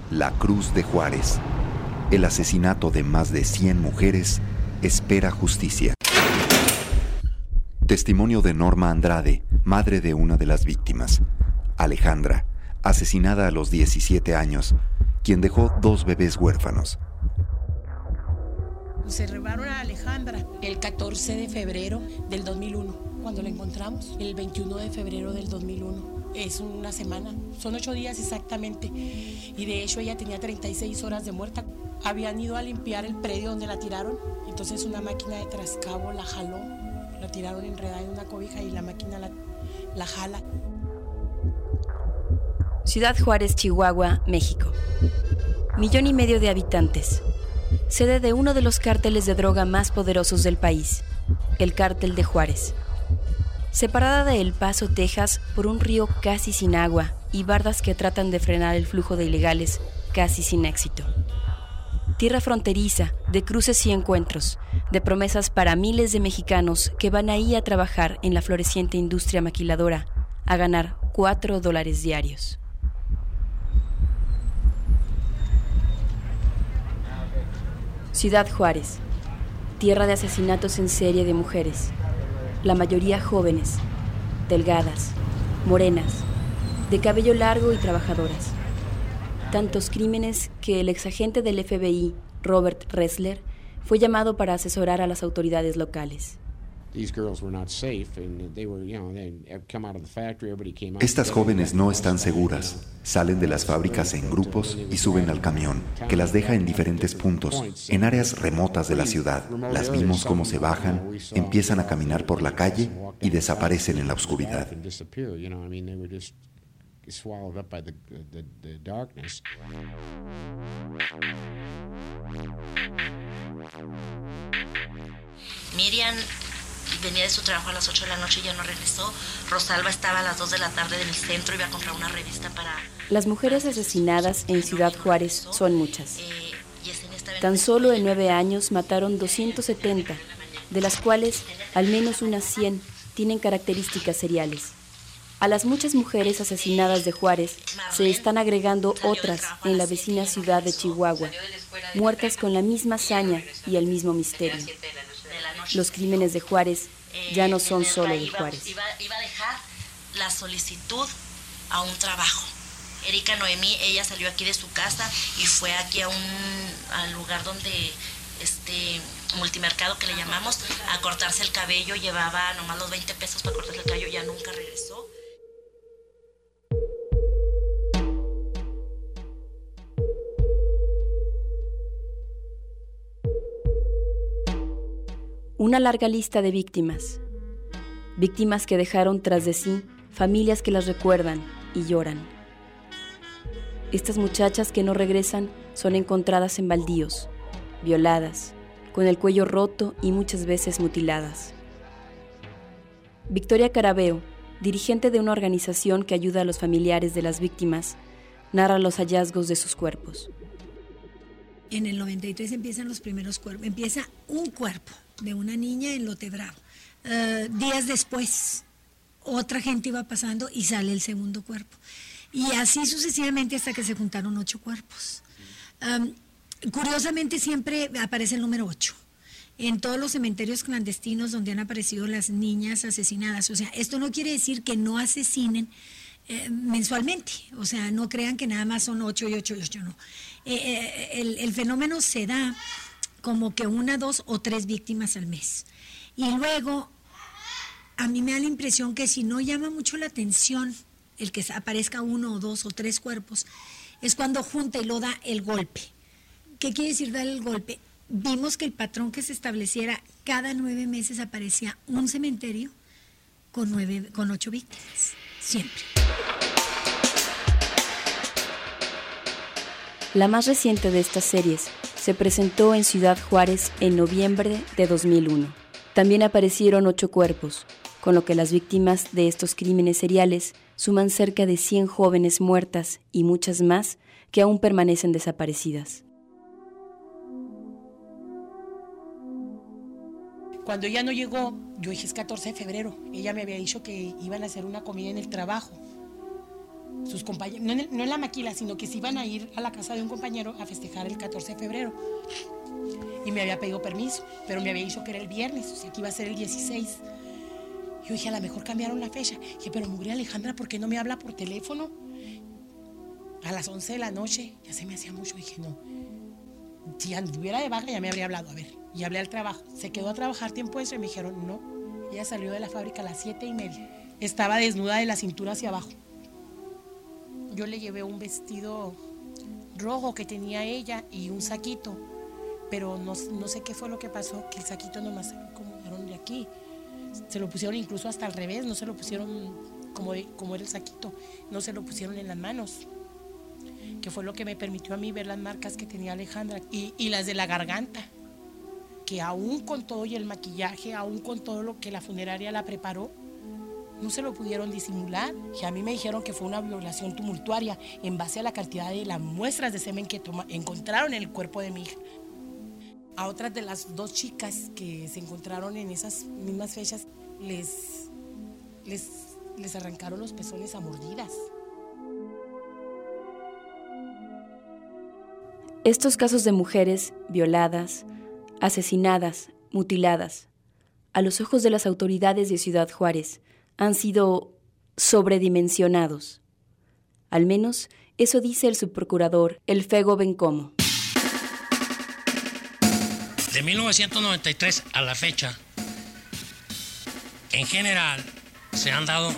La Cruz de Juárez. El asesinato de más de 100 mujeres espera justicia. Testimonio de Norma Andrade, madre de una de las víctimas. Alejandra, asesinada a los 17 años, quien dejó 2 bebés huérfanos. Se robaron a Alejandra el 14 de febrero del 2001, cuando la encontramos, el 21 de febrero del 2001. Es una semana, son 8 días exactamente. Y de hecho ella tenía 36 horas de muerta. Habían ido a limpiar el predio donde la tiraron, entonces una máquina de trascabo la jaló, la tiraron enredada en una cobija y la máquina la jala. Ciudad Juárez, Chihuahua, México. 1,5 millones de habitantes. Sede de uno de los cárteles de droga más poderosos del país, el Cártel de Juárez. Separada de El Paso, Texas, por un río casi sin agua y bardas que tratan de frenar el flujo de ilegales casi sin éxito. Tierra fronteriza, de cruces y encuentros, de promesas para miles de mexicanos que van ahí a trabajar en la floreciente industria maquiladora, a ganar $4 diarios. Ciudad Juárez, tierra de asesinatos en serie de mujeres, la mayoría jóvenes, delgadas, morenas, de cabello largo y trabajadoras. Tantos crímenes que el exagente del FBI, Robert Ressler, fue llamado para asesorar a las autoridades locales. Estas jóvenes no están seguras. Salen de las fábricas en grupos y suben al camión, que las deja en diferentes puntos, en áreas remotas de la ciudad. Las vimos cómo se bajan, empiezan a caminar por la calle y desaparecen en la oscuridad. Miriam venía de su trabajo a las 8 de la noche y ya no regresó. Rosalba estaba a las 2 de la tarde en el centro, iba a comprar una revista para... Las mujeres asesinadas en Ciudad Juárez son muchas. Tan solo en 9 años mataron 270, de las cuales al menos unas 100 tienen características seriales. A las muchas mujeres asesinadas de Juárez se están agregando otras en la vecina ciudad de Chihuahua, muertas con la misma hazaña y el mismo misterio. Los crímenes de Juárez ya no son solo de Juárez. Iba a dejar la solicitud a un trabajo. Erika Noemí, ella salió aquí de su casa y fue aquí al lugar donde, multimercado que le llamamos, a cortarse el cabello. Llevaba nomás los 20 pesos para cortarse el cabello, ya nunca regresó. Una larga lista de víctimas. Víctimas que dejaron tras de sí familias que las recuerdan y lloran. Estas muchachas que no regresan son encontradas en baldíos, violadas, con el cuello roto y muchas veces mutiladas. Victoria Carabeo, dirigente de una organización que ayuda a los familiares de las víctimas, narra los hallazgos de sus cuerpos. En el 93 empiezan los primeros cuerpos. Empieza un cuerpo de una niña en Lote Bravo. Días después, otra gente iba pasando y sale el segundo cuerpo. Y así sucesivamente hasta que se juntaron 8 cuerpos. Curiosamente siempre aparece el número 8. En todos los cementerios clandestinos donde han aparecido las niñas asesinadas. O sea, esto no quiere decir que no asesinen mensualmente. O sea, no crean que nada más son 8 y 8 y 8, no. El fenómeno se da como que 1, 2 o 3 víctimas al mes. Y luego, a mí me da la impresión que si no llama mucho la atención el que aparezca 1 o 2 o 3 cuerpos, es cuando junta y lo da el golpe. ¿Qué quiere decir dar el golpe? Vimos que el patrón que se estableciera, cada 9 meses aparecía un cementerio con 8 víctimas, siempre. La más reciente de estas series se presentó en Ciudad Juárez en noviembre de 2001. También aparecieron 8 cuerpos, con lo que las víctimas de estos crímenes seriales suman cerca de 100 jóvenes muertas y muchas más que aún permanecen desaparecidas. Cuando ella no llegó, yo dije es 14 de febrero. Ella me había dicho que iban a hacer una comida en el trabajo. sus compañeros, no en la maquila, sino que se iban a ir a la casa de un compañero a festejar el 14 de febrero. Y me había pedido permiso, pero me había dicho que era el viernes, o sea, que iba a ser el 16. Yo dije, a lo mejor cambiaron la fecha. Dije, pero mugre Alejandra, ¿por qué no me habla por teléfono? A las 11 de la noche, ya se me hacía mucho. Dije, no, si anduviera de vaga ya me habría hablado, a ver. Y hablé al trabajo. Se quedó a trabajar tiempo extra y me dijeron, no. Ella salió de la fábrica a las 7:30. Estaba desnuda de la cintura hacia abajo. Yo le llevé un vestido rojo que tenía ella y un saquito, pero no sé qué fue lo que pasó, que el saquito nomás se lo acomodaron de aquí. Se lo pusieron incluso hasta al revés, no se lo pusieron como era el saquito, no se lo pusieron en las manos, que fue lo que me permitió a mí ver las marcas que tenía Alejandra y las de la garganta, que aún con todo y el maquillaje, aún con todo lo que la funeraria la preparó, no se lo pudieron disimular. Que a mí me dijeron que fue una violación tumultuaria en base a la cantidad de las muestras de semen que encontraron en el cuerpo de mi hija. A otras de las 2 chicas que se encontraron en esas mismas fechas les arrancaron los pezones a mordidas. Estos casos de mujeres violadas, asesinadas, mutiladas, a los ojos de las autoridades de Ciudad Juárez, han sido sobredimensionados. Al menos eso dice el subprocurador Elfego Bencomo. De 1993 a la fecha, en general, se han dado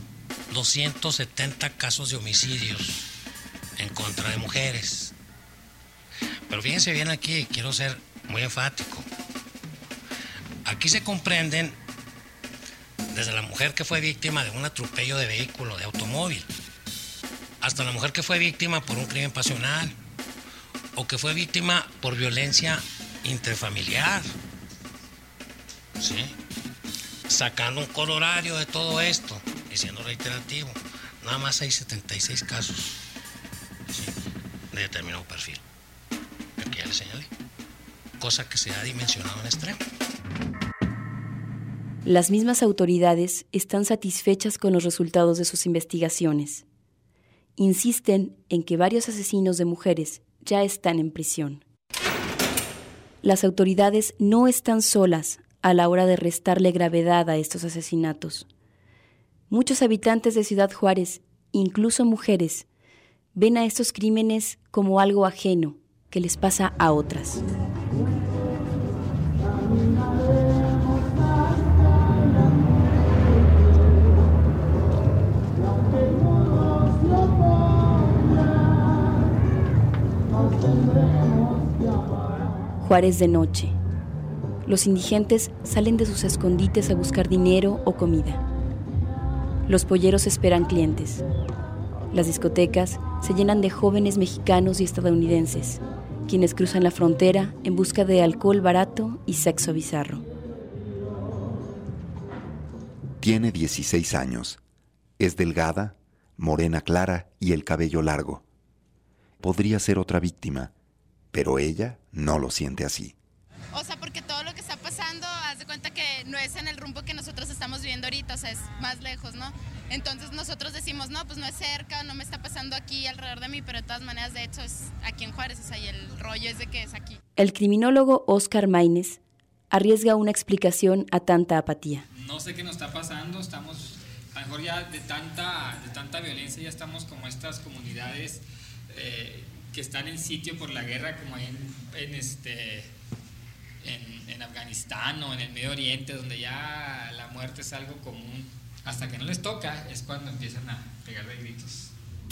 270 casos de homicidios en contra de mujeres. Pero fíjense bien aquí, quiero ser muy enfático. Aquí se comprenden desde la mujer que fue víctima de un atropello de vehículo, de automóvil, hasta la mujer que fue víctima por un crimen pasional o que fue víctima por violencia intrafamiliar. ¿Sí? Sacando un corolario de todo esto y siendo reiterativo, nada más hay 76 casos, ¿sí?, de determinado perfil. Aquí ya les señalé. Cosa que se ha dimensionado en extremo. Las mismas autoridades están satisfechas con los resultados de sus investigaciones. Insisten en que varios asesinos de mujeres ya están en prisión. Las autoridades no están solas a la hora de restarle gravedad a estos asesinatos. Muchos habitantes de Ciudad Juárez, incluso mujeres, ven a estos crímenes como algo ajeno que les pasa a otras. Juárez de noche. Los indigentes salen de sus escondites a buscar dinero o comida. Los polleros esperan clientes. Las discotecas se llenan de jóvenes mexicanos y estadounidenses, quienes cruzan la frontera en busca de alcohol barato y sexo bizarro. Tiene 16 años. Es delgada, morena clara y el cabello largo. Podría ser otra víctima, pero ella no lo siente así. O sea, porque todo lo que está pasando, haz de cuenta que no es en el rumbo que nosotros estamos viviendo ahorita, o sea, es más lejos, ¿no? Entonces nosotros decimos, no, pues no es cerca, no me está pasando aquí alrededor de mí, pero de todas maneras, de hecho, es aquí en Juárez, o sea, y el rollo es de que es aquí. El criminólogo Óscar Maínez arriesga una explicación a tanta apatía. No sé qué nos está pasando, estamos, a lo mejor ya de tanta violencia, ya estamos como estas comunidades que están en sitio por la guerra, como ahí en Afganistán o en el Medio Oriente, donde ya la muerte es algo común. Hasta que no les toca es cuando empiezan a pegar de gritos.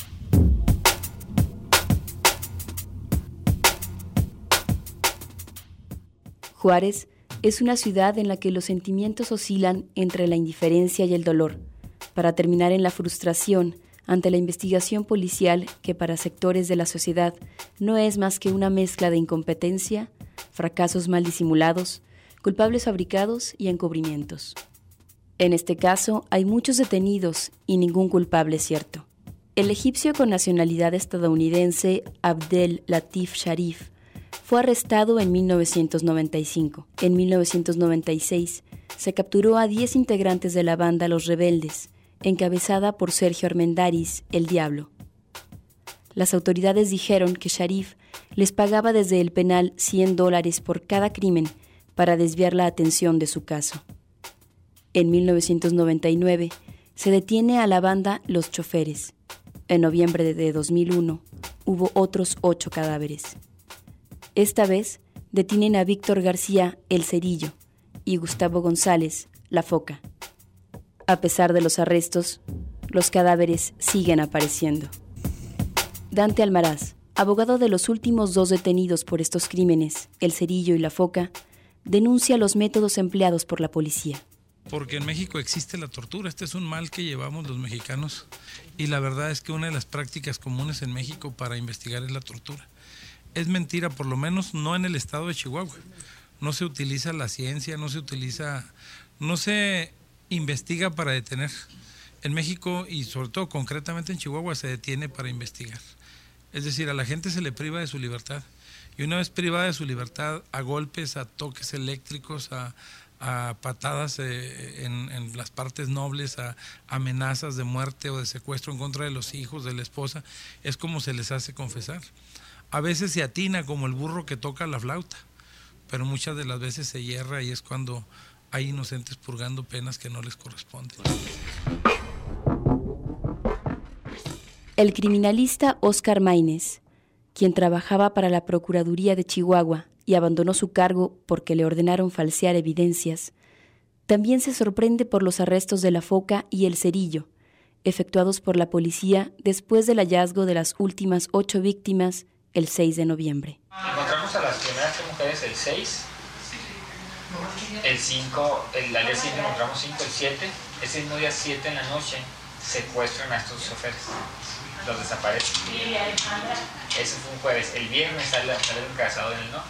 Juárez es una ciudad en la que los sentimientos oscilan entre la indiferencia y el dolor, para terminar en la frustración ante la investigación policial que para sectores de la sociedad no es más que una mezcla de incompetencia, fracasos mal disimulados, culpables fabricados y encubrimientos. En este caso hay muchos detenidos y ningún culpable cierto. El egipcio con nacionalidad estadounidense Abdel Latif Sharif fue arrestado en 1995. En 1996 se capturó a 10 integrantes de la banda Los Rebeldes, encabezada por Sergio Armendáriz, el Diablo. Las autoridades dijeron que Sharif les pagaba desde el penal $100 por cada crimen para desviar la atención de su caso. En 1999 se detiene a la banda Los Choferes. En noviembre de 2001 hubo otros 8 cadáveres. Esta vez detienen a Víctor García, el Cerillo, y Gustavo González, la Foca. A pesar de los arrestos, los cadáveres siguen apareciendo. Dante Almaraz, abogado de los últimos 2 detenidos por estos crímenes, el Cerillo y la Foca, denuncia los métodos empleados por la policía. Porque en México existe la tortura, este es un mal que llevamos los mexicanos y la verdad es que una de las prácticas comunes en México para investigar es la tortura. Es mentira, por lo menos no en el estado de Chihuahua. No se utiliza la ciencia, no se investiga para detener. En México y sobre todo concretamente en Chihuahua se detiene para investigar. Es decir, a la gente se le priva de su libertad. Y una vez privada de su libertad, a golpes, a toques eléctricos, a patadas en las partes nobles, a amenazas de muerte o de secuestro en contra de los hijos, de la esposa, es como se les hace confesar. A veces se atina como el burro que toca la flauta, pero muchas de las veces se hierra y es cuando hay inocentes purgando penas que no les corresponden. El criminalista Óscar Maínez, quien trabajaba para la Procuraduría de Chihuahua y abandonó su cargo porque le ordenaron falsear evidencias, también se sorprende por los arrestos de la Foca y el Cerillo, efectuados por la policía después del hallazgo de las últimas 8 víctimas el 6 de noviembre. Encontramos a las primeras 3 mujeres el 6, el 5, al día siguiente encontramos 5, el 7, ese mismo día 7 en la noche secuestran a estos choferes, los desaparecen. Ese fue un jueves, el viernes sale el casado en el no,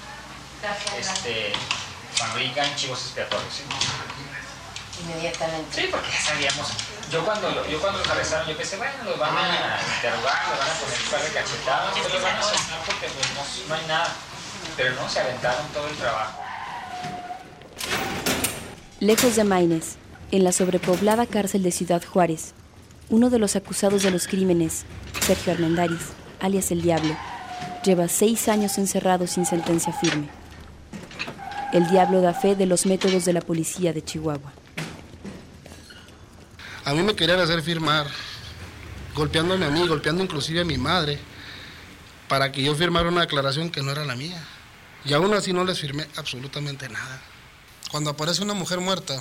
fabrican chivos expiatorios. ¿Sí? Inmediatamente. Sí, porque ya sabíamos. Yo cuando los arrestaron, yo pensé, bueno, los van a interrogar, los van a poner un par de cachetadas, pero los van a soltar porque pues, no hay nada. Pero no, se aventaron todo el trabajo. Lejos de Maínez, en la sobrepoblada cárcel de Ciudad Juárez, uno de los acusados de los crímenes, Sergio Armendáriz, alias el Diablo, lleva 6 años encerrado sin sentencia firme. El Diablo da fe de los métodos de la policía de Chihuahua. A mí me querían hacer firmar, golpeándome a mí, golpeando inclusive a mi madre, para que yo firmara una declaración que no era la mía. Y aún así no les firmé absolutamente nada. Cuando aparece una mujer muerta,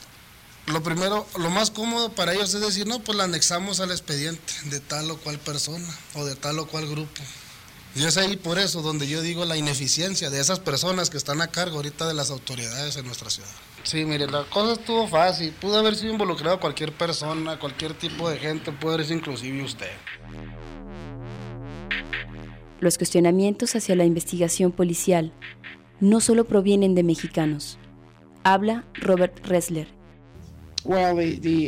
lo más cómodo para ellos es decir, no, pues la anexamos al expediente de tal o cual persona o de tal o cual grupo. Y es ahí por eso donde yo digo la ineficiencia de esas personas que están a cargo ahorita de las autoridades en nuestra ciudad. Sí, mire, la cosa estuvo fácil, pudo haber sido involucrado cualquier persona, cualquier tipo de gente, puede haber sido inclusive usted. Los cuestionamientos hacia la investigación policial no solo provienen de mexicanos. Habla Robert Ressler. Well,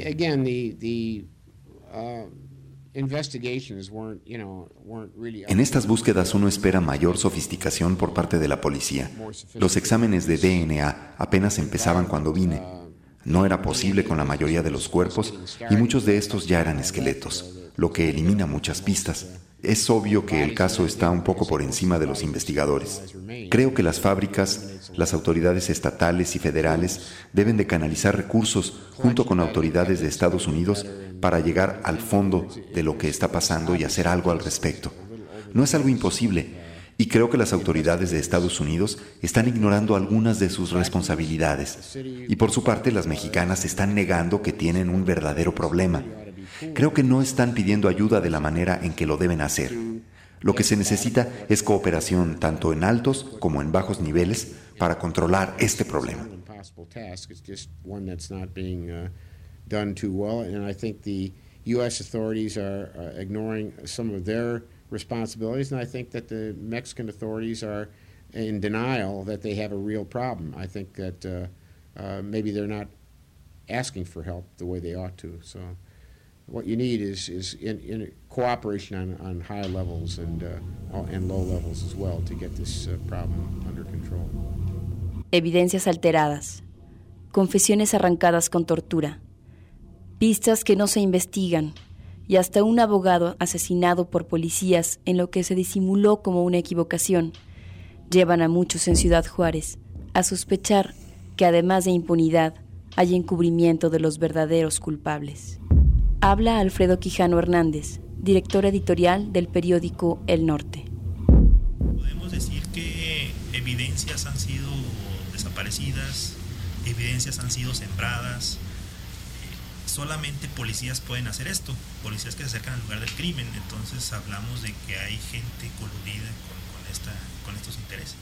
En estas búsquedas uno espera mayor sofisticación por parte de la policía. Los exámenes de DNA apenas empezaban cuando vine. No era posible con la mayoría de los cuerpos y muchos de estos ya eran esqueletos, lo que elimina muchas pistas. Es obvio que el caso está un poco por encima de los investigadores. Creo que las fábricas, las autoridades estatales y federales deben de canalizar recursos junto con autoridades de Estados Unidos para llegar al fondo de lo que está pasando y hacer algo al respecto. No es algo imposible, y creo que las autoridades de Estados Unidos están ignorando algunas de sus responsabilidades. Y por su parte, las mexicanas están negando que tienen un verdadero problema. Creo que no están pidiendo ayuda de la manera en que lo deben hacer. Lo que se necesita es cooperación tanto en altos como en bajos niveles para controlar este problema. Done too well, and I think the U.S. authorities are ignoring some of their responsibilities, and I think that the Mexican authorities are in denial that they have a real problem. I think that maybe they're not asking for help the way they ought to. So, what you need is in cooperation on high levels and low levels as well to get this problem under control. Evidencias alteradas, confesiones arrancadas con tortura. Pistas que no se investigan y hasta un abogado asesinado por policías en lo que se disimuló como una equivocación llevan a muchos en Ciudad Juárez a sospechar que además de impunidad hay encubrimiento de los verdaderos culpables. Habla Alfredo Quijano Hernández, director editorial del periódico El Norte. Podemos decir que evidencias han sido desaparecidas, evidencias han sido sembradas. Solamente policías pueden hacer esto, policías que se acercan al lugar del crimen. Entonces hablamos de que hay gente coludida con estos intereses.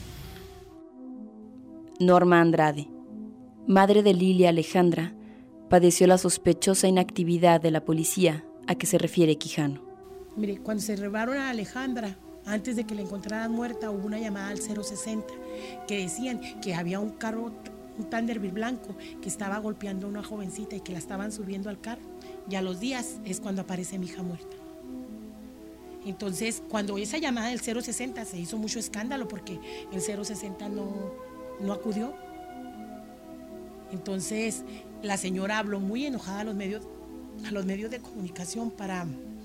Norma Andrade, madre de Lilia Alejandra, padeció la sospechosa inactividad de la policía a que se refiere Quijano. Mire, cuando se robaron a Alejandra, antes de que la encontraran muerta, hubo una llamada al 060 que decían que había un carro, un Thunderbird blanco, que estaba golpeando a una jovencita y que la estaban subiendo al carro. Y a los días es cuando aparece mi hija muerta. Entonces, cuando esa llamada del 060 se hizo mucho escándalo porque el 060 no acudió. Entonces, la señora habló muy enojada a los medios de comunicación para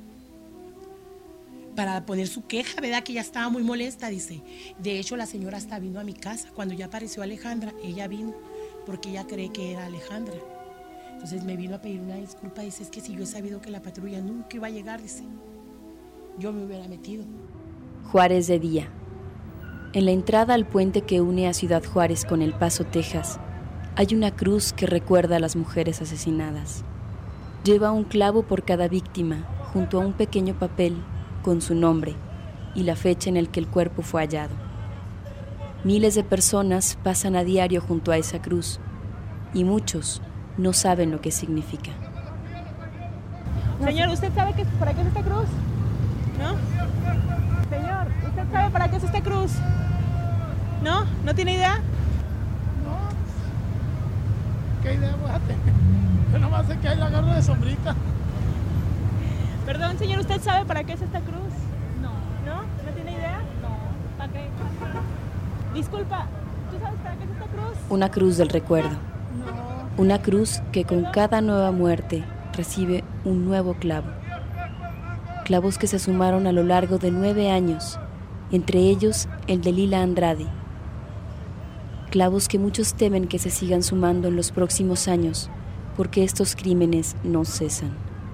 poner su queja, ¿verdad? Que ella estaba muy molesta, dice. De hecho, la señora hasta vino a mi casa. Cuando ya apareció Alejandra, ella vino porque ella cree que era Alejandra. Entonces me vino a pedir una disculpa. Dice, es que si yo he sabido que la patrulla nunca iba a llegar, dice, yo me hubiera metido. Juárez de día. En la entrada al puente que une a Ciudad Juárez con El Paso, Texas, hay una cruz que recuerda a las mujeres asesinadas. Lleva un clavo por cada víctima, junto a un pequeño papel con su nombre y la fecha en la que el cuerpo fue hallado. Miles de personas pasan a diario junto a esa cruz y muchos no saben lo que significa. Señor, ¿usted sabe para qué es esta cruz? ¿No? Señor, ¿usted sabe para qué es esta cruz? ¿No? ¿No tiene idea? No. ¿Qué idea voy a tener? Yo nomás sé que hay la agarro de sombrita. Perdón, señor, ¿usted sabe para qué es esta cruz? No. ¿No? ¿No tiene idea? No. ¿Para qué? Disculpa, ¿tú sabes para qué es esta cruz? Una cruz del recuerdo. No. Una cruz que con cada nueva muerte recibe un nuevo clavo. Clavos que se sumaron a lo largo de 9 años, entre ellos el de Lila Andrade. Clavos que muchos temen que se sigan sumando en los próximos años, porque estos crímenes no cesan.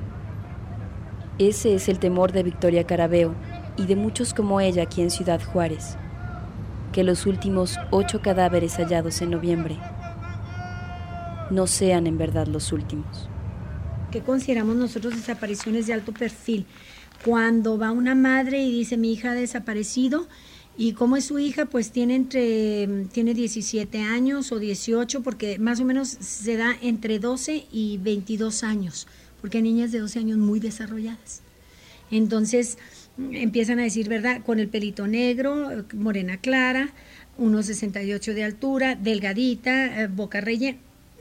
Ese es el temor de Victoria Carabeo y de muchos como ella aquí en Ciudad Juárez, que los últimos 8 cadáveres hallados en noviembre no sean en verdad los últimos. ¿Qué consideramos nosotros desapariciones de alto perfil? Cuando va una madre y dice, mi hija ha desaparecido, y cómo es su hija, pues tiene 17 años o 18, porque más o menos se da entre 12 y 22 años, porque hay niñas de 12 años muy desarrolladas. Entonces empiezan a decir, ¿verdad? Con el pelito negro, morena clara, 1,68 de altura, delgadita, boca rellena.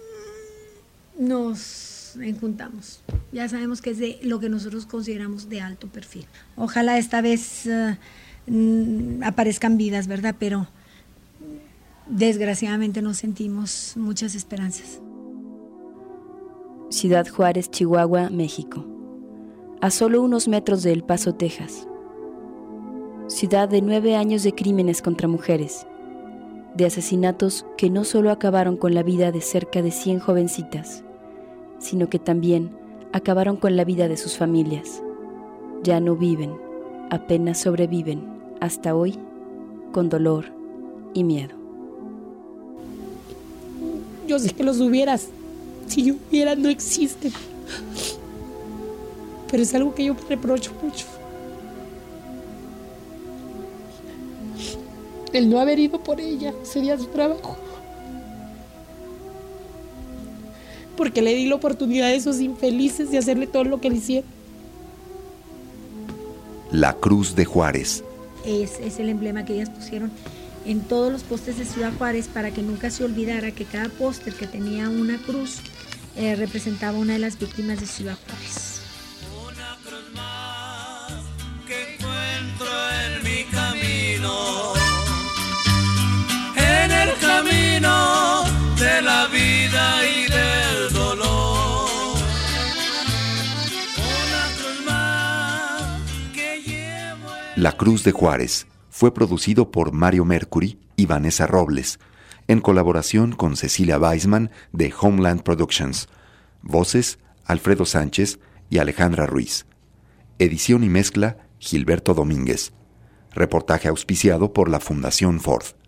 Nos enjuntamos. Ya sabemos que es de lo que nosotros consideramos de alto perfil. Ojalá esta vez aparezcan vidas, ¿verdad? Pero desgraciadamente no sentimos muchas esperanzas. Ciudad Juárez, Chihuahua, México. A solo unos metros de El Paso, Texas. Ciudad de 9 años de crímenes contra mujeres, de asesinatos que no solo acabaron con la vida de cerca de 100 jovencitas, sino que también acabaron con la vida de sus familias. Ya no viven, apenas sobreviven, hasta hoy, con dolor y miedo. Yo sé que los hubieras, si yo hubiera, no existen. Pero es algo que yo me reprocho mucho. El no haber ido por ella sería su trabajo. Porque le di la oportunidad a esos infelices de hacerle todo lo que le hicieron. La Cruz de Juárez. Es el emblema que ellas pusieron en todos los postes de Ciudad Juárez para que nunca se olvidara que cada póster que tenía una cruz representaba una de las víctimas de Ciudad Juárez. Una cruz más que encuentro en mi camino, en el camino de la vida y del dolor. La Cruz de Juárez fue producido por Mario Mercury y Vanessa Robles, en colaboración con Cecilia Weisman de Homeland Productions. Voces: Alfredo Sánchez y Alejandra Ruiz. Edición y mezcla: Gilberto Domínguez. Reportaje auspiciado por la Fundación Ford.